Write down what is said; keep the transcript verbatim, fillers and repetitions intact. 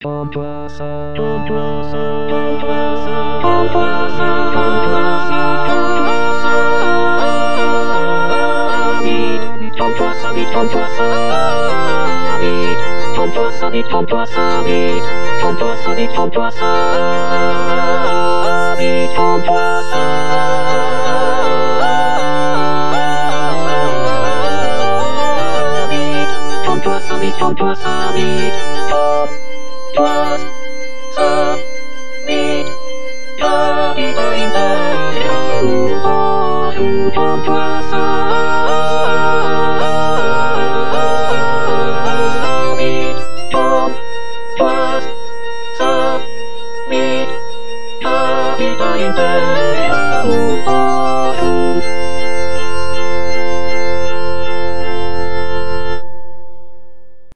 Tom Twassa, Tom Twassa, Tom Twassa, Tom Twassa, Tom Twassa, Tom Twassa, Tom Twassa, Tom Twassa, Tom Twassa, Tom Twassa, Tom Twassa, Tom Twassa, Tom Twassa. Tom Twassa, Tom Twassa, Tom Twassa, beat, Tommy Imperial, Tom Twassa, beat, Tom Twassa, beat, Tommy Imperial.